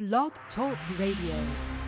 Blog Talk Radio.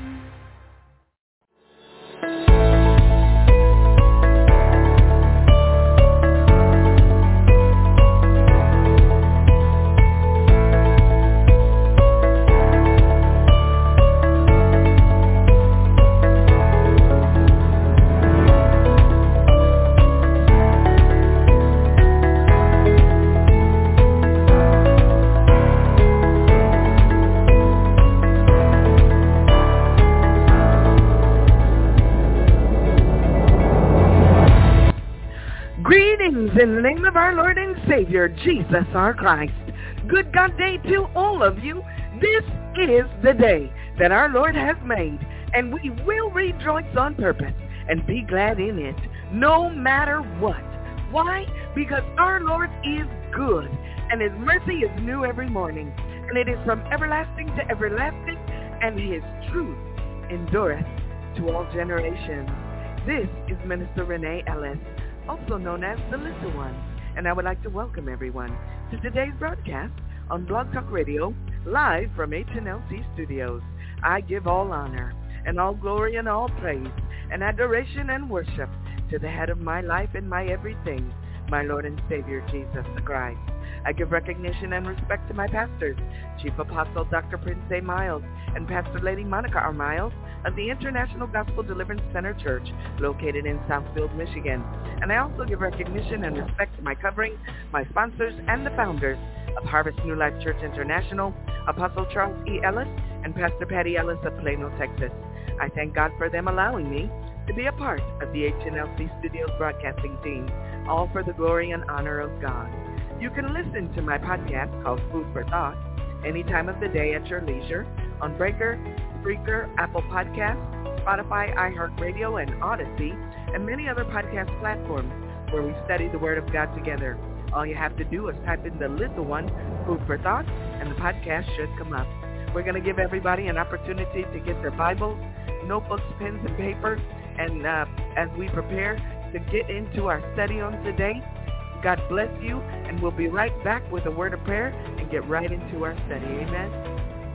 In the name of our Lord and Savior, Jesus our Christ. Good God day to all of you. This is the day that our Lord has made, and we will rejoice on purpose and be glad in it, no matter what. Why? Because our Lord is good, and his mercy is new every morning, and it is from everlasting to everlasting, and his truth endureth to all generations. This is Minister Renee Ellis, also known as the Little One, and I would like to welcome everyone to today's broadcast on Blog Talk Radio, live from HNLC Studios. I give all honor and all glory and all praise and adoration and worship to the head of my life and my everything, my Lord and Savior, Jesus the Christ. I give recognition and respect to my pastors, Chief Apostle Dr. Prince A. Miles and Pastor Lady Monica R. Miles of the International Gospel Deliverance Center Church, located in Southfield, Michigan. And I also give recognition and respect to my covering, my sponsors, and the founders of Harvest New Life Church International, Apostle Charles E. Ellis and Pastor Patty Ellis of Plano, Texas. I thank God for them allowing me to be a part of the HNLC Studios broadcasting team, all for the glory and honor of God. You can listen to my podcast called Food for Thought any time of the day at your leisure on Breaker, Spreaker, Apple Podcasts, Spotify, iHeartRadio, and Odyssey, and many other podcast platforms where we study the Word of God together. All you have to do is type in the Little One, Food for Thought, and the podcast should come up. We're going to give everybody an opportunity to get their Bibles, notebooks, pens, and paper, and as we prepare to get into our study on today, God bless you, and we'll be right back with a word of prayer and get right into our study. Amen.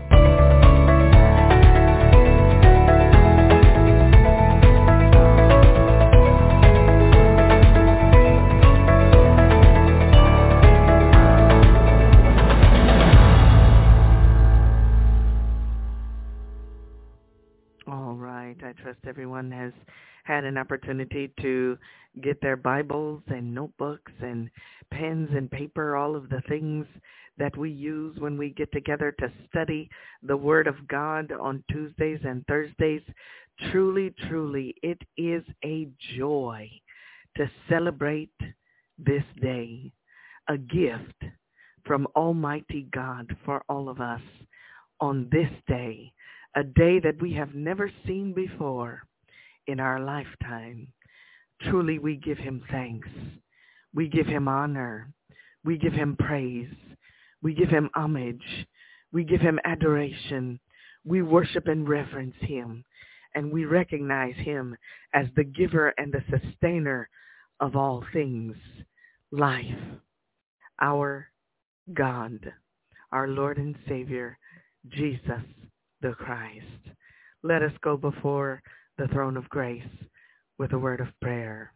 All right. I trust everyone has had an opportunity to get their Bibles and notebooks and pens and paper, all of the things that we use when we get together to study the Word of God on Tuesdays and Thursdays. Truly, truly, it is a joy to celebrate this day, a gift from Almighty God for all of us on this day, a day that we have never seen before in our lifetime. Truly, we give him thanks. We give him honor. We give him praise. We give him homage. We give him adoration. We worship and reverence him. And we recognize him as the giver and the sustainer of all things. Life, our God, our Lord and Savior, Jesus the Christ. Let us go before the throne of grace with a word of prayer.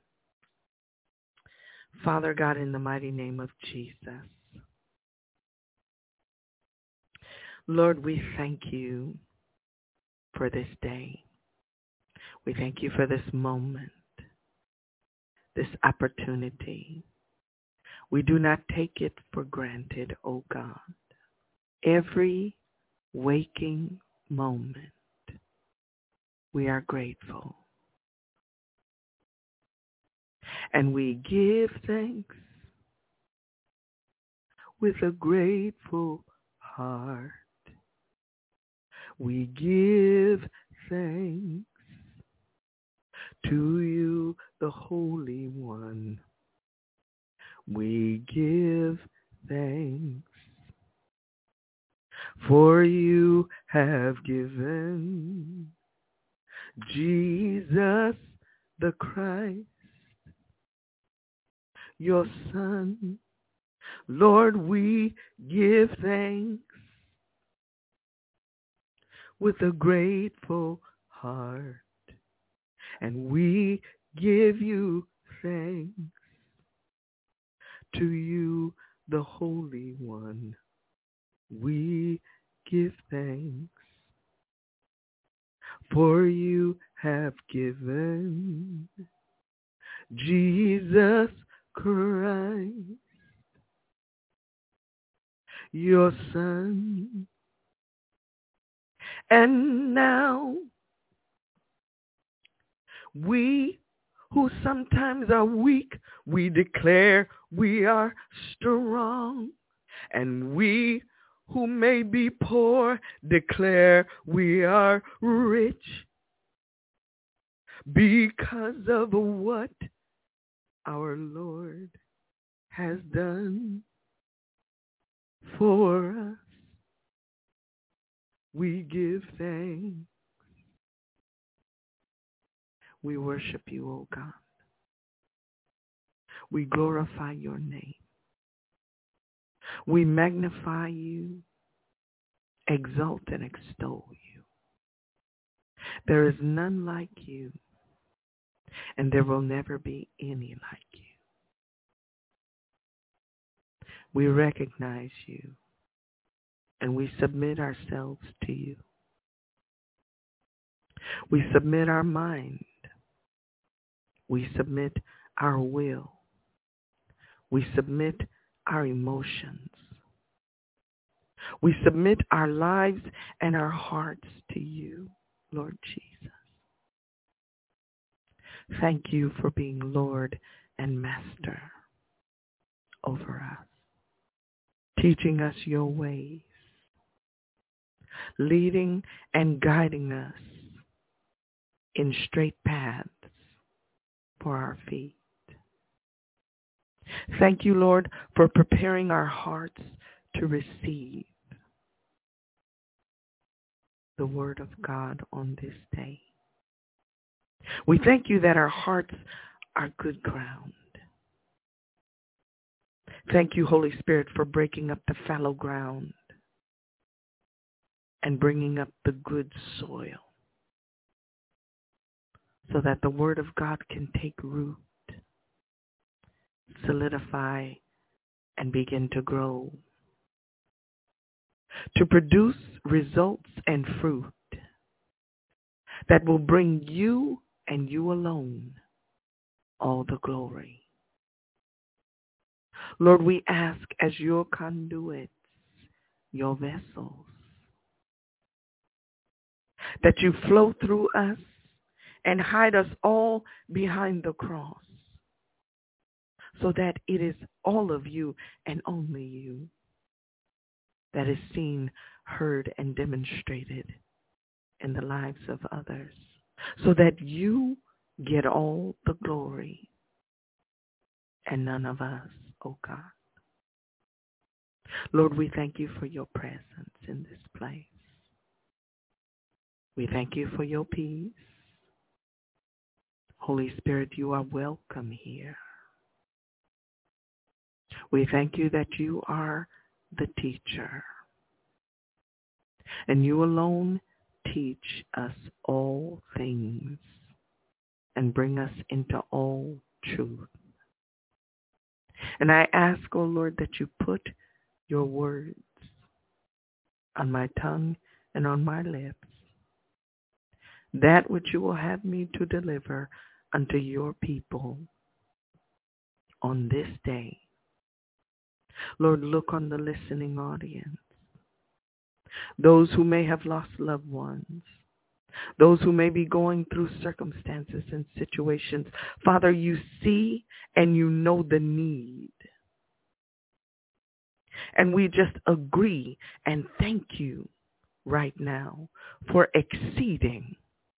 Father God, in the mighty name of Jesus, Lord, we thank you for this day. We thank you for this moment, this opportunity. We do not take it for granted, O God. Every waking moment, we are grateful. And we give thanks with a grateful heart. We give thanks to you, the Holy One. We give thanks, for you have given Jesus the Christ, your Son. Lord, we give thanks with a grateful heart, and we give you thanks. To you, the Holy One, we give thanks. For you have given Jesus Christ, your Son. And now we who sometimes are weak, we declare we are strong. And we who may be poor declare we are rich because of what our Lord has done for us. We give thanks. We worship you, O God. We glorify your name. We magnify you, exalt and extol you. There is none like you, and there will never be any like you. We recognize you, and we submit ourselves to you. We submit our mind. We submit our will. We submit our emotions. We submit our lives and our hearts to you, Lord Jesus. Thank you for being Lord and Master over us, teaching us your ways, leading and guiding us in straight paths for our feet. Thank you, Lord, for preparing our hearts to receive the word of God on this day. We thank you that our hearts are good ground. Thank you, Holy Spirit, for breaking up the fallow ground and bringing up the good soil so that the word of God can take root, solidify, and begin to grow, to produce results and fruit that will bring you and you alone all the glory. Lord, we ask as your conduits, your vessels, that you flow through us and hide us all behind the cross, so that it is all of you and only you that is seen, heard, and demonstrated in the lives of others, so that you get all the glory and none of us, oh God. Lord, we thank you for your presence in this place. We thank you for your peace. Holy Spirit, you are welcome here. We thank you that you are the teacher, and you alone teach us all things and bring us into all truth. And I ask, oh Lord, that you put your words on my tongue and on my lips, that which you will have me to deliver unto your people on this day. Lord, look on the listening audience, those who may have lost loved ones, those who may be going through circumstances and situations. Father, you see and you know the need. And we just agree and thank you right now for exceeding,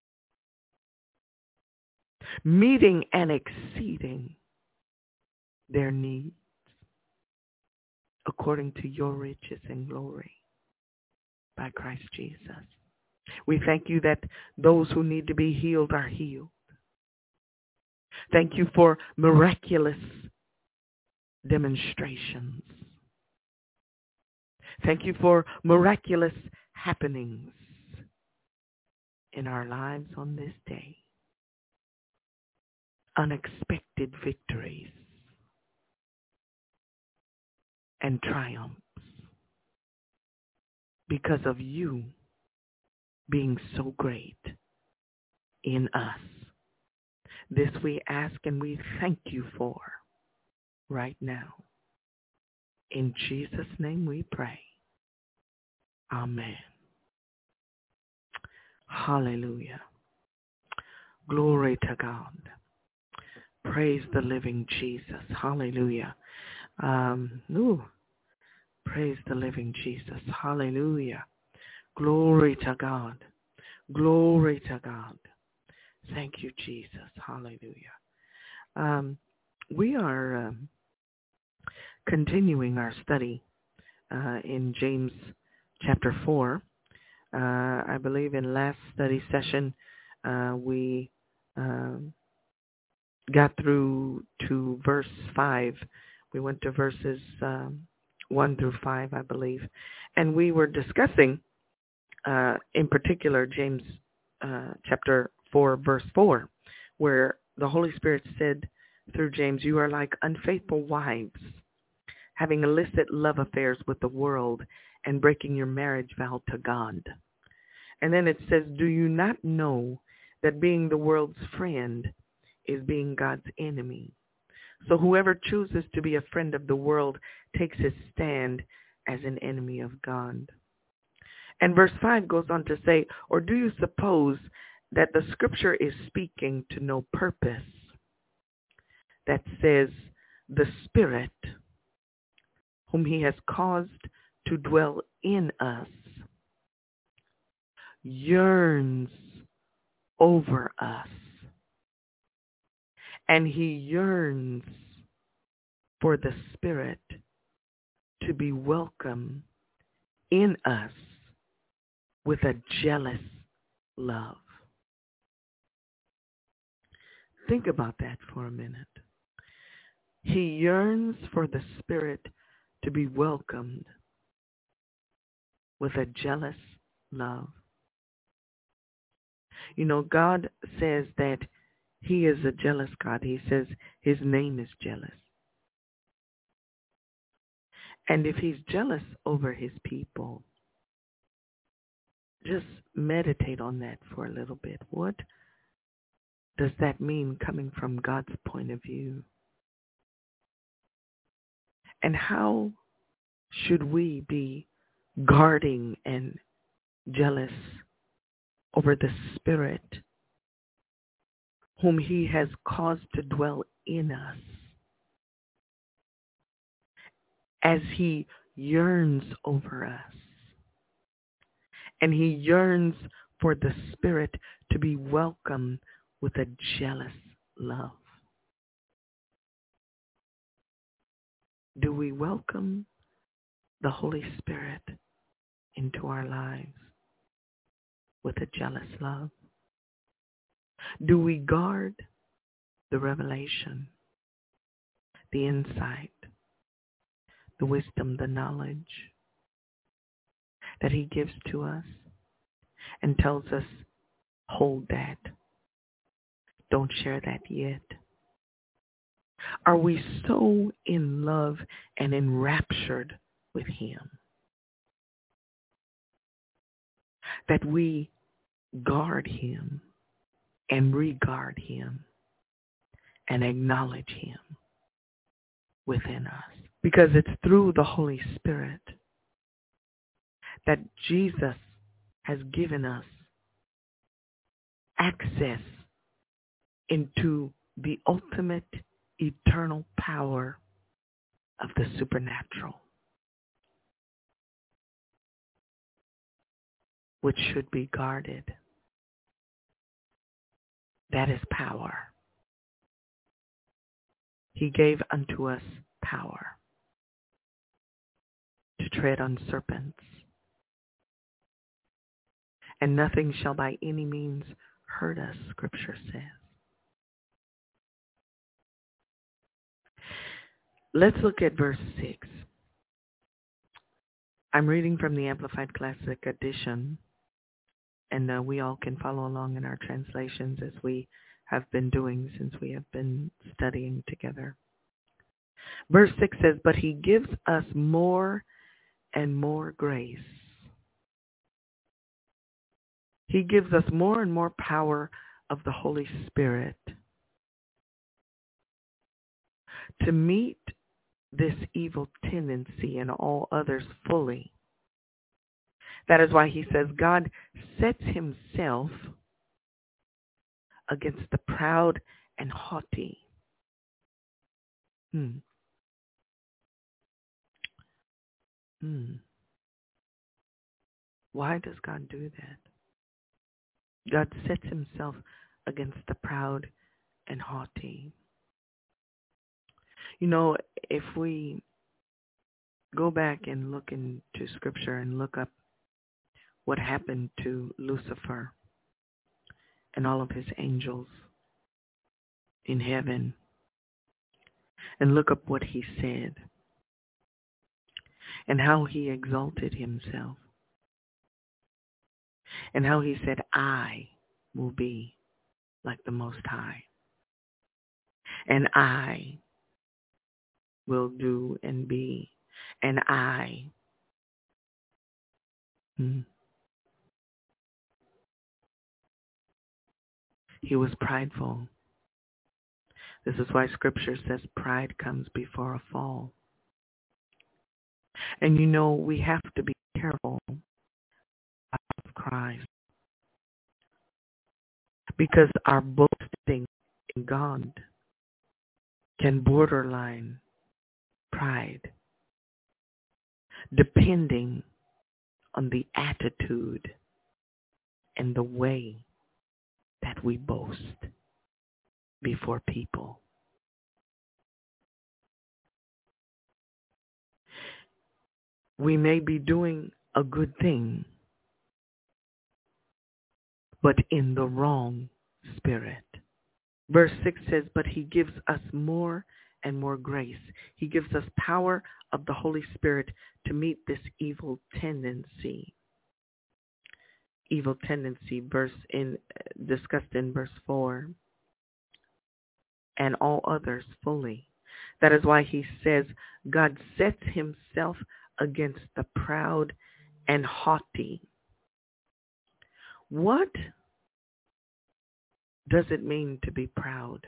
meeting and exceeding their needs according to your riches and glory by Christ Jesus. We thank you that those who need to be healed are healed. Thank you for miraculous demonstrations. Thank you for miraculous happenings in our lives on this day. Unexpected victories and triumphs because of you being so great in us. This we ask and we thank you for right now. In Jesus' name we pray. Amen. Hallelujah. Glory to God. Praise the living Jesus. Hallelujah. Praise the living Jesus. Hallelujah. Glory to God. Glory to God. Thank you, Jesus. Hallelujah. We are continuing our study in James chapter 4. I believe in last study session we got through to verse 5. We went to verses 1 through 5, I believe. And we were discussing, in particular, James chapter 4, verse 4, where the Holy Spirit said through James, you are like unfaithful wives, having illicit love affairs with the world and breaking your marriage vow to God. And then it says, do you not know that being the world's friend is being God's enemy? So whoever chooses to be a friend of the world takes his stand as an enemy of God. And verse 5 goes on to say, or do you suppose that the scripture is speaking to no purpose? That says, the Spirit, whom he has caused to dwell in us, yearns over us. And he yearns for the Spirit to be welcome in us with a jealous love. Think about that for a minute. He yearns for the Spirit to be welcomed with a jealous love. You know, God says that he is a jealous God. He says his name is jealous. And if he's jealous over his people, just meditate on that for a little bit. What does that mean coming from God's point of view? And how should we be guarding and jealous over the Spirit whom he has caused to dwell in us, as he yearns over us? And he yearns for the Spirit to be welcomed with a jealous love. Do we welcome the Holy Spirit into our lives with a jealous love? Do we guard the revelation, the insight, the wisdom, the knowledge that he gives to us and tells us, hold that, don't share that yet? Are we so in love and enraptured with him that we guard him and regard him and acknowledge him within us? Because it's through the Holy Spirit that Jesus has given us access into the ultimate eternal power of the supernatural, which should be guarded. That is power. He gave unto us power to tread on serpents, and nothing shall by any means hurt us, Scripture says. Let's look at verse 6. I'm reading from the Amplified Classic Edition, And we all can follow along in our translations as we have been doing since we have been studying together. Verse 6 says, but he gives us more and more grace. He gives us more and more power of the Holy Spirit to meet this evil tendency and all others fully. That is why he says God sets himself against the proud and haughty. Why does God do that? God sets himself against the proud and haughty. You know, if we go back and look into Scripture and look up what happened to Lucifer and all of his angels in heaven, and look up what he said and how he exalted himself and how he said, I will be like the Most High, and I will do and be, and I. He was prideful. This is why Scripture says pride comes before a fall. And you know, we have to be careful of Christ, because our boasting in God can borderline pride, depending on the attitude and the way that we boast before people. We may be doing a good thing, but in the wrong spirit. Verse 6 says, but he gives us more and more grace. He gives us power of the Holy Spirit to meet this evil tendency. Evil tendency, discussed in verse 4. And all others fully. That is why he says God sets himself against the proud and haughty. What does it mean to be proud?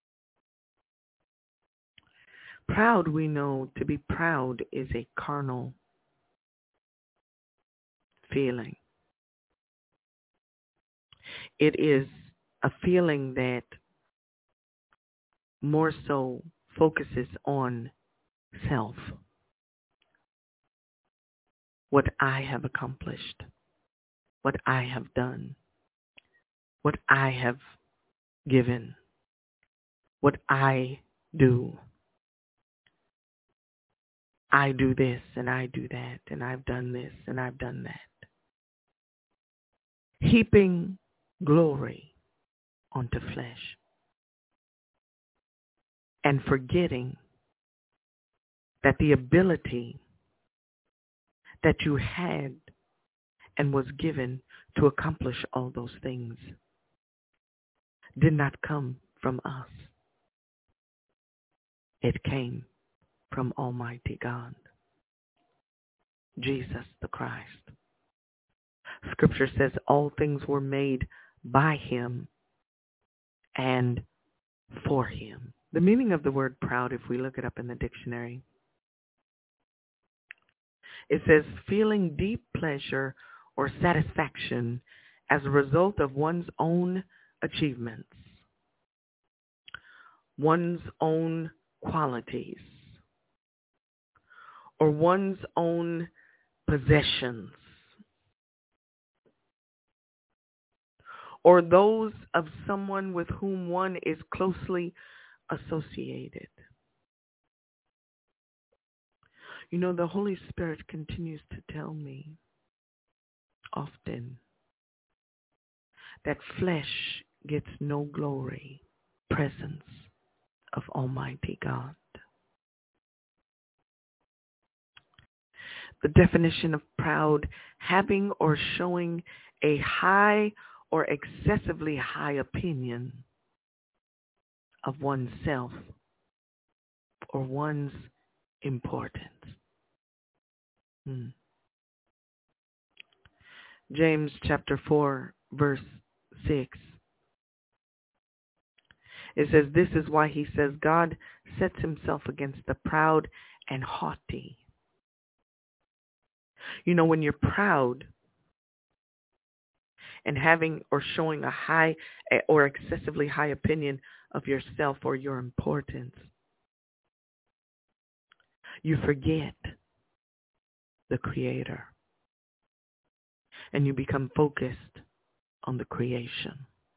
Proud, we know, to be proud is a carnal feeling. It is a feeling that more so focuses on self. What I have accomplished, what I have done, what I have given, what I do. I do this and I do that, and I've done this and I've done that. Heaping glory onto flesh and forgetting that the ability that you had and was given to accomplish all those things did not come from us. It came from Almighty God, Jesus the Christ. Scripture says all things were made by him and for him. The meaning of the word proud, if we look it up in the dictionary, it says feeling deep pleasure or satisfaction as a result of one's own achievements, one's own qualities, or one's own possessions, or those of someone with whom one is closely associated. You know, the Holy Spirit continues to tell me often that flesh gets no glory, presence of Almighty God. The definition of proud, having or showing a high or excessively high opinion of oneself or one's importance. James chapter 4, verse 6. It says, this is why he says, God sets himself against the proud and haughty. You know, when you're proud and having or showing a high or excessively high opinion of yourself or your importance, you forget the Creator and you become focused on the creation.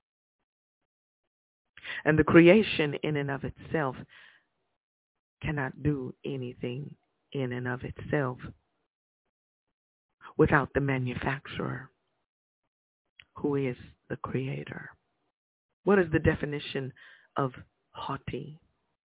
And the creation in and of itself cannot do anything in and of itself without the manufacturer, who is the Creator. What is the definition of haughty?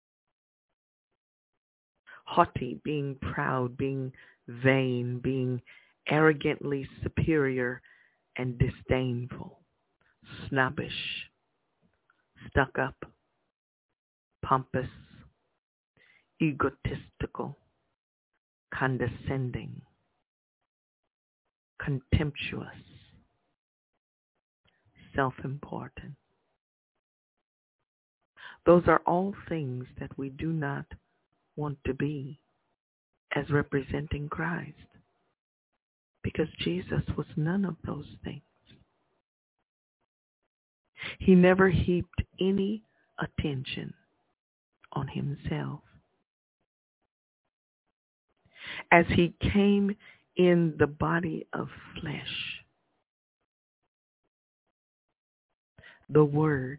Haughty, being proud, being vain, being arrogantly superior and disdainful, snobbish, stuck up, pompous, egotistical, condescending, contemptuous, self-important. Those are all things that we do not want to be as representing Christ, because Jesus was none of those things. He never heaped any attention on himself. As he came in the body of flesh, the Word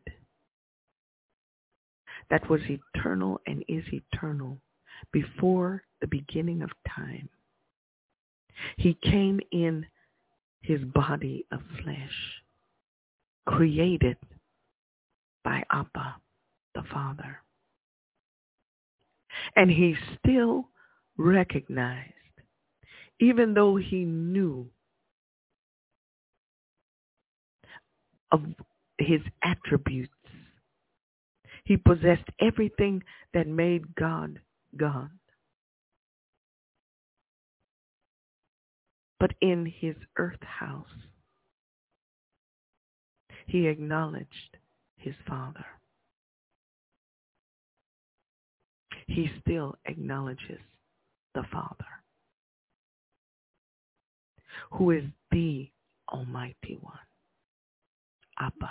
that was eternal and is eternal before the beginning of time, he came in his body of flesh, created by Abba, the Father. And he still recognized, even though he knew of his attributes, he possessed everything that made God God. But in his earth house, he acknowledged his Father. He still acknowledges the Father, who is the Almighty One, Abba.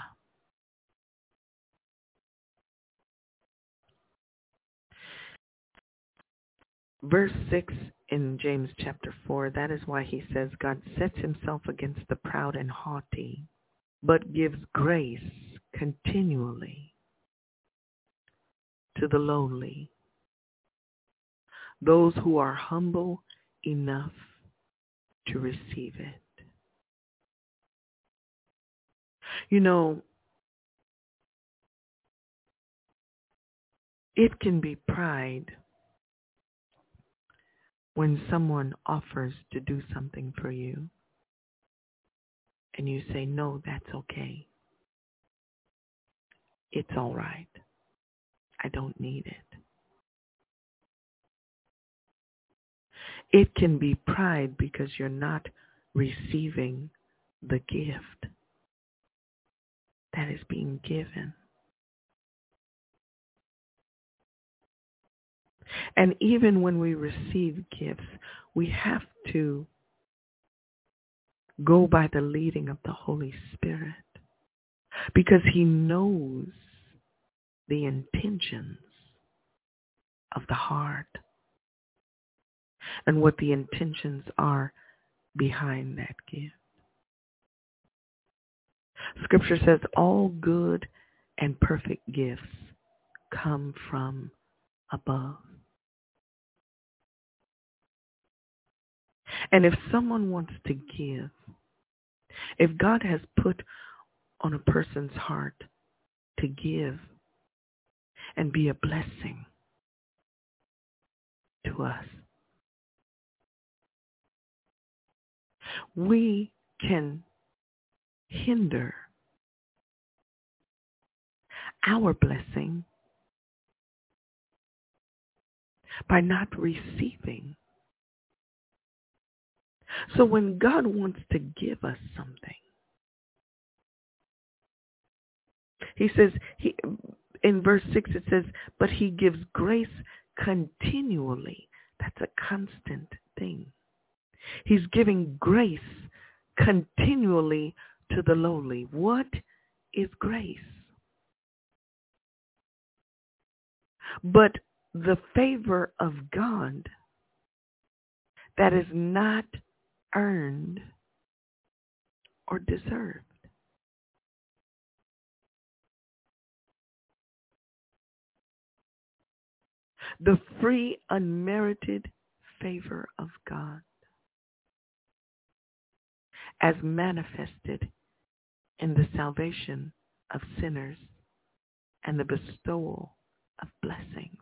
Verse 6 in James chapter 4, that is why he says, God sets himself against the proud and haughty, but gives grace continually to the lowly, those who are humble enough to receive it. You know, it can be pride when someone offers to do something for you and you say, no, that's okay. It's all right. I don't need it. It can be pride because you're not receiving the gift that is being given. And even when we receive gifts, we have to go by the leading of the Holy Spirit, because he knows the intentions of the heart and what the intentions are behind that gift. Scripture says all good and perfect gifts come from above. And if someone wants to give, if God has put on a person's heart to give and be a blessing to us, we can hinder our blessing by not receiving. So when God wants to give us something, he says, in verse 6 it says, but he gives grace continually. That's a constant thing. He's giving grace continually to the lowly. What is grace? But the favor of God that is not earned or deserved. The free, unmerited favor of God as manifested in the salvation of sinners and the bestowal of blessings.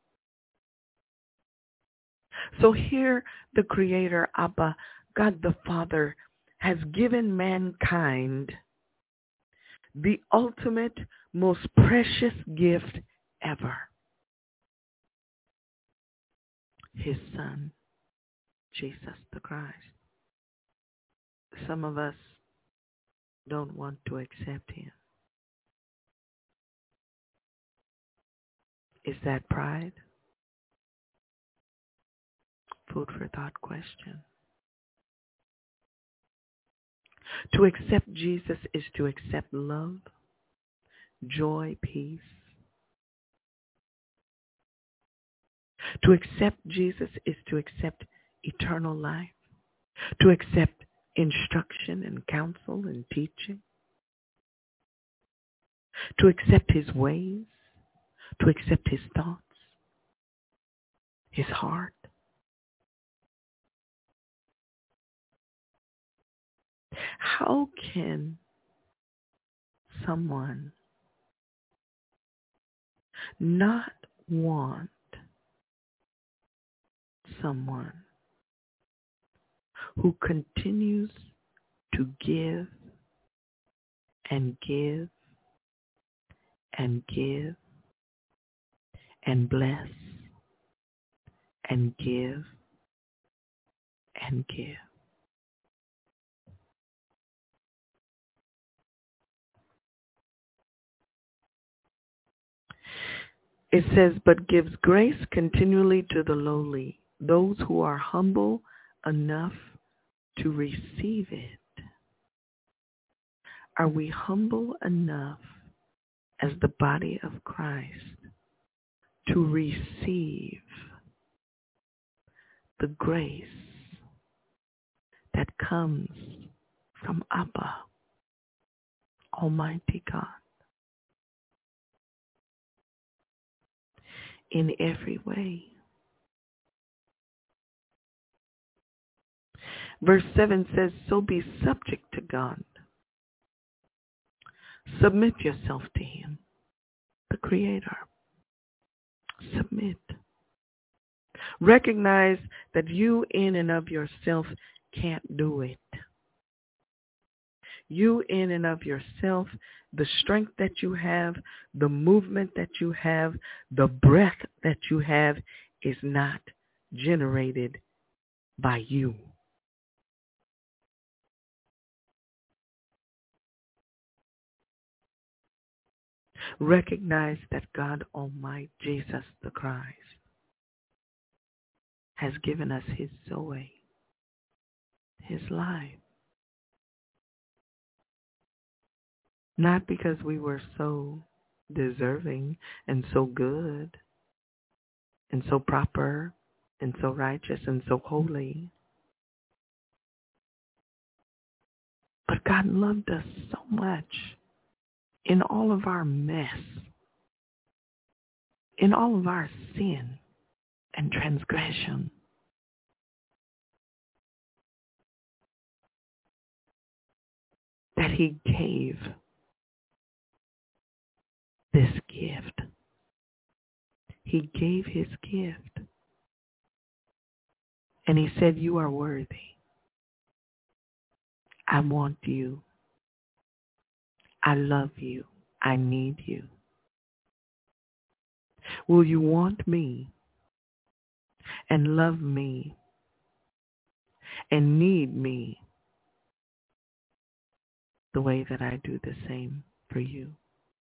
So here the Creator, Abba, God the Father, has given mankind the ultimate, most precious gift ever. His Son, Jesus the Christ. Some of us don't want to accept him. Is that pride? Food for thought question. To accept Jesus is to accept love, joy, peace. To accept Jesus is to accept eternal life, to accept instruction and counsel and teaching, to accept his ways, to accept his thoughts, his heart. How can someone not want someone who continues to give and give and give and bless and give and give? It says, but gives grace continually to the lowly, those who are humble enough to receive it. Are we humble enough as the body of Christ to receive the grace that comes from Abba, Almighty God, in every way? Verse 7 says, so be subject to God. Submit yourself to him, the Creator. Submit. Recognize that you in and of yourself can't do it. You in and of yourself, the strength that you have, the movement that you have, the breath that you have is not generated by you. Recognize that God Almighty, Jesus the Christ, has given us his Zoe, his life. Not because we were so deserving and so good and so proper and so righteous and so holy, but God loved us so much in all of our mess, in all of our sin and transgression, that he gave this gift. He gave his gift. And he said, you are worthy. I want you. I love you. I need you. Will you want me and love me and need me the way that I do the same for you?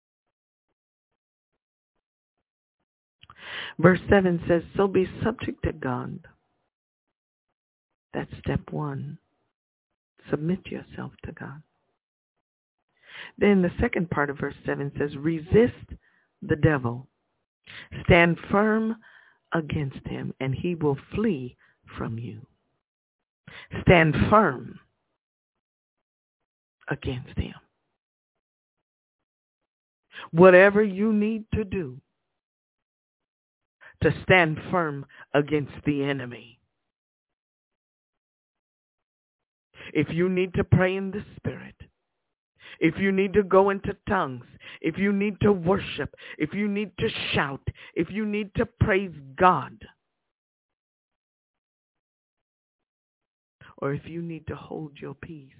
Verse 7 says, so be subject to God. That's step one. Submit yourself to God. Then the second part of verse 7 says, resist the devil. Stand firm against him, and he will flee from you. Stand firm against him. Whatever you need to do to stand firm against the enemy. If you need to pray in the Spirit, if you need to go into tongues, if you need to worship, if you need to shout, if you need to praise God, or if you need to hold your peace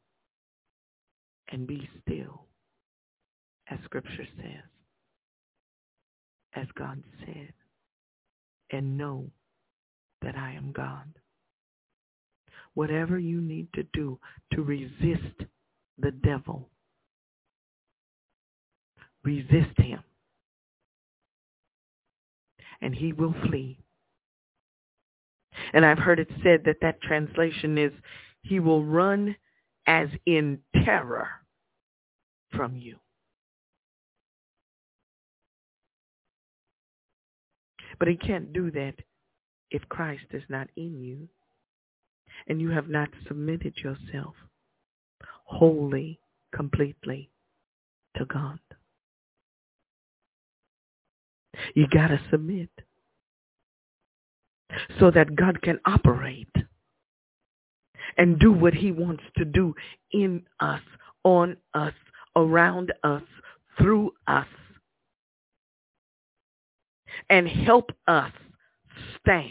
and be still, as Scripture says, as God said, and know that I am God. Whatever you need to do to resist the devil, resist him, and he will flee. And I've heard it said that that translation is, he will run as in terror from you. But he can't do that if Christ is not in you and you have not submitted yourself wholly, completely to God. You got to submit so that God can operate and do what he wants to do in us, on us, around us, through us, and help us stand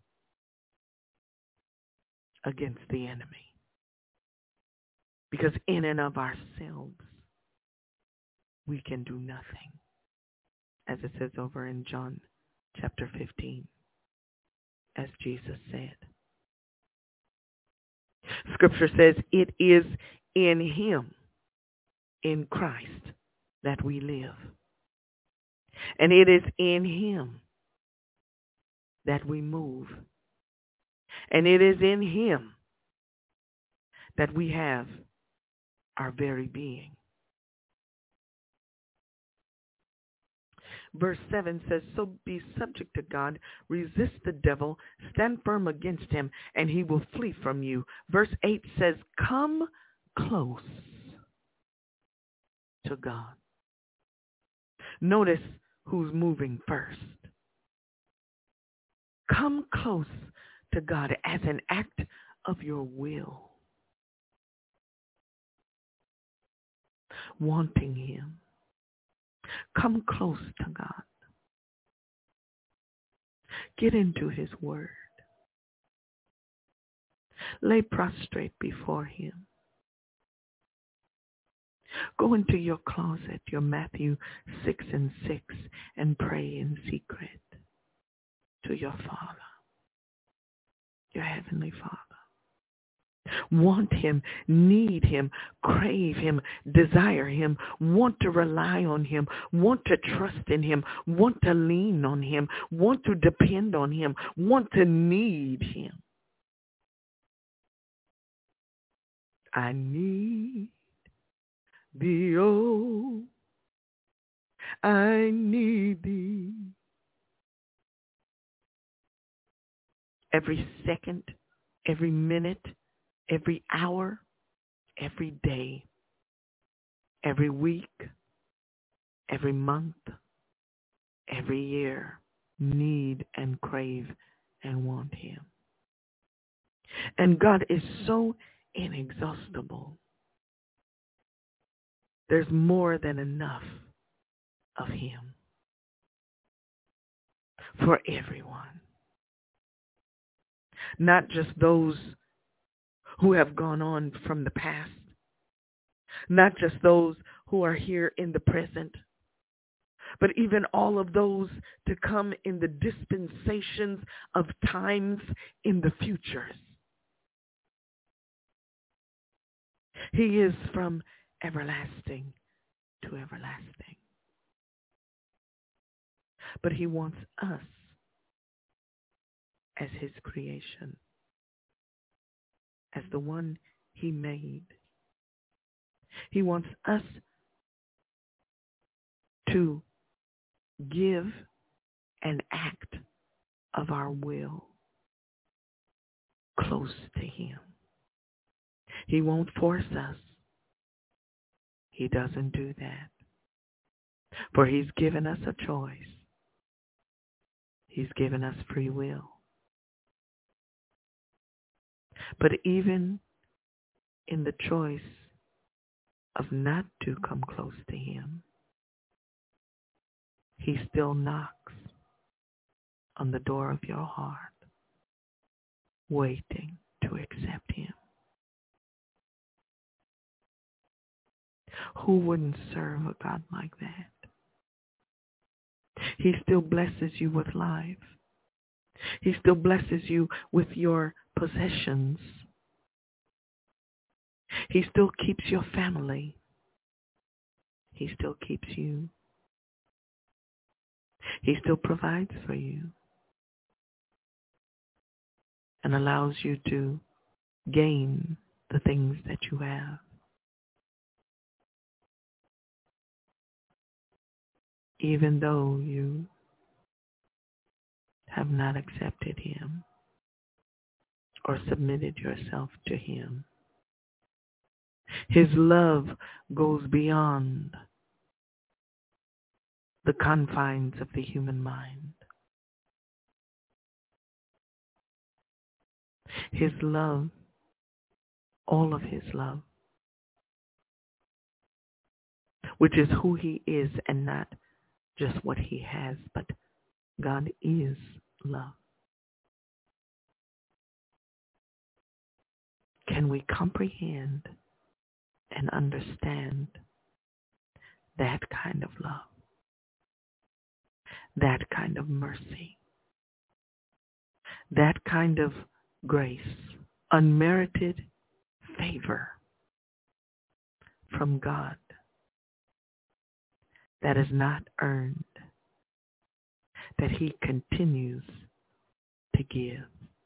against the enemy. Because in and of ourselves, we can do nothing. As it says over in John chapter 15, as Jesus said. Scripture says it is in him, in Christ, that we live. And it is in him that we move. And it is in him that we have our very being. Verse 7 says, so be subject to God, resist the devil, stand firm against him, and he will flee from you. Verse 8 says, come close to God. Notice who's moving first. Come close to God as an act of your will. Wanting him. Come close to God. Get into his word. Lay prostrate before him. Go into your closet, your Matthew 6:6, and pray in secret to your Father, your Heavenly Father. Want him, need him, crave him, desire him, want to rely on him, want to trust in him, want to lean on him, want to depend on him, want to need him. I need thee, oh, I need thee. Every second, every minute, every hour, every day, every week, every month, every year, need and crave and want him. And God is so inexhaustible. There's more than enough of him for everyone. Not just those who have gone on from the past, not just those who are here in the present, but even all of those to come in the dispensations of times in the futures. He is from everlasting to everlasting. But he wants us as his creation, as the one he made. He wants us to give an act of our will close to him. He won't force us. He doesn't do that. For he's given us a choice. He's given us free will. But even in the choice of not to come close to him, he still knocks on the door of your heart, waiting to accept him. Who wouldn't serve a God like that? He still blesses you with life. He still blesses you with your possessions. He still keeps your family. He still keeps you. He still provides for you and allows you to gain the things that you have. Even though you have not accepted him or submitted yourself to him. His love goes beyond the confines of the human mind. His love, all of his love, which is who he is and not just what he has, but God is love. Can we comprehend and understand that kind of love, that kind of mercy, that kind of grace, unmerited favor from God that is not earned, that he continues to give?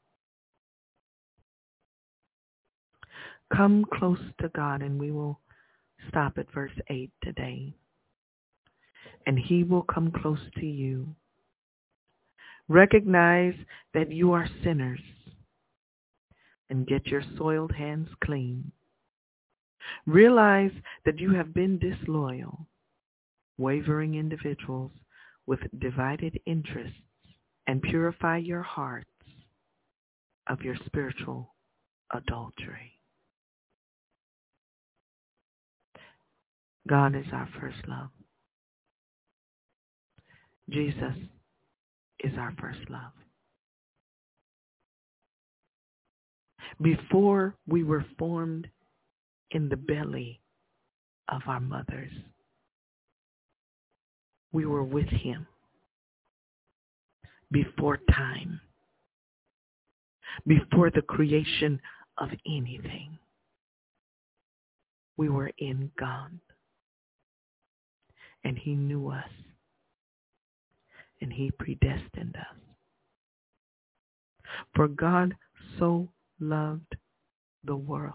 Come close to God, and we will stop at verse 8 today. And he will come close to you. Recognize that you are sinners and get your soiled hands clean. Realize that you have been disloyal, wavering individuals with divided interests, and purify your hearts of your spiritual adultery. God is our first love. Jesus is our first love. Before we were formed in the belly of our mothers, we were with him. Before time, before the creation of anything, we were in God. And he knew us. And he predestined us. For God so loved the world.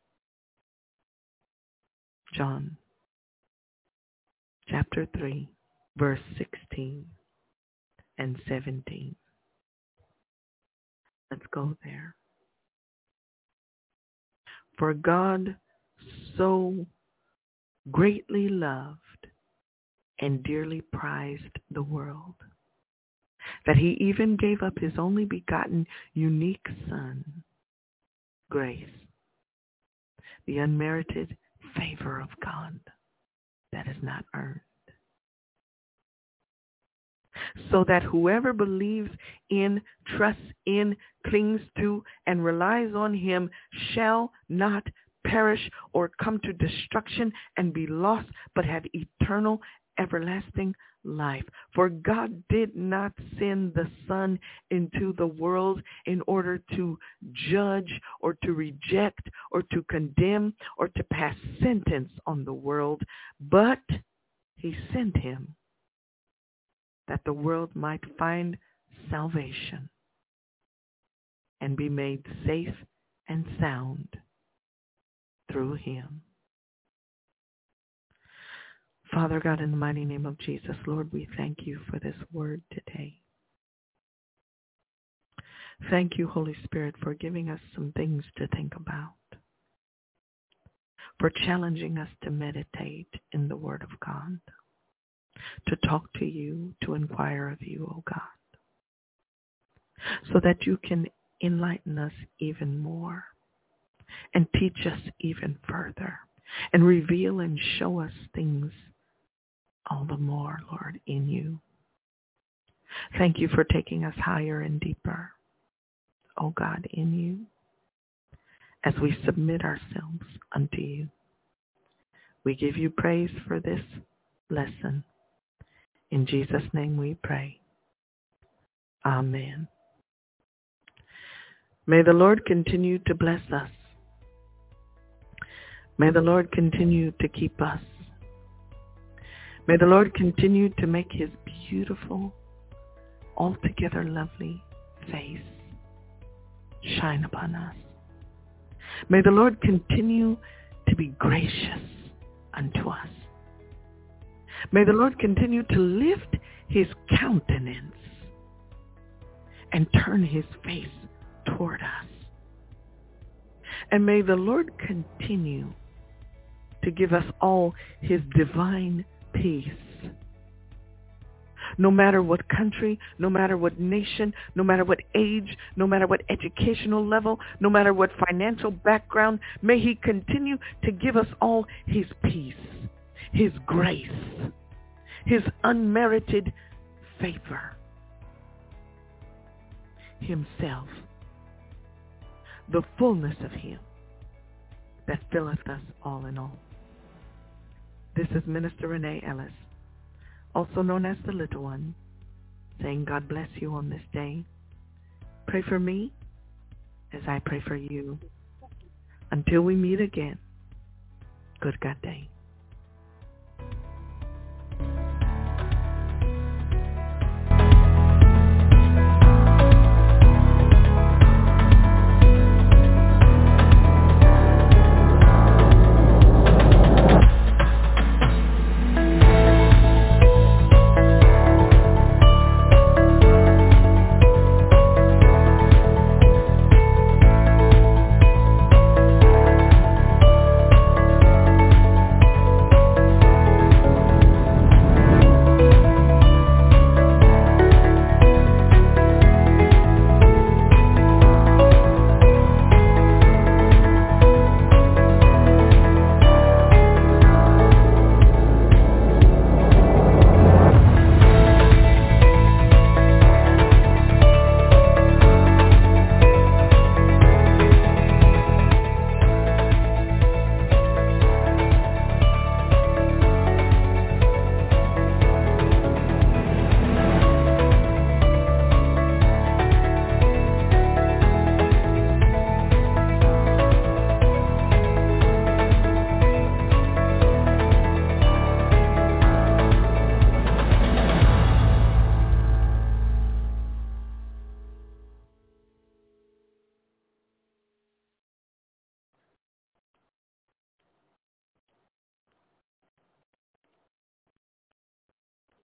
John chapter 3, verse 16 and 17. Let's go there. For God so greatly loved and dearly prized the world, that he even gave up his only begotten unique Son, grace, the unmerited favor of God that is not earned, so that whoever believes in, trusts in, clings to, and relies on him shall not perish or come to destruction and be lost, but have eternal, everlasting life. For God did not send the Son into the world in order to judge or to reject or to condemn or to pass sentence on the world, but he sent him that the world might find salvation and be made safe and sound through him. Father God, in the mighty name of Jesus, Lord, we thank you for this word today. Thank you, Holy Spirit, for giving us some things to think about, for challenging us to meditate in the Word of God, to talk to you, to inquire of you, O God, so that you can enlighten us even more and teach us even further and reveal and show us things all the more, Lord, in you. Thank you for taking us higher and deeper, O God, in you, as we submit ourselves unto you. We give you praise for this lesson. In Jesus' name we pray. Amen. May the Lord continue to bless us. May the Lord continue to keep us. May the Lord continue to make his beautiful, altogether lovely face shine upon us. May the Lord continue to be gracious unto us. May the Lord continue to lift his countenance and turn his face toward us. And may the Lord continue to give us all his divine peace. No matter what country, no matter what nation, no matter what age, no matter what educational level, no matter what financial background, may he continue to give us all his peace, his grace, his unmerited favor, himself, the fullness of him that filleth us all in all. This is Minister Renee Ellis, also known as the Little One, saying God bless you on this day. Pray for me as I pray for you. Until we meet again, good God day.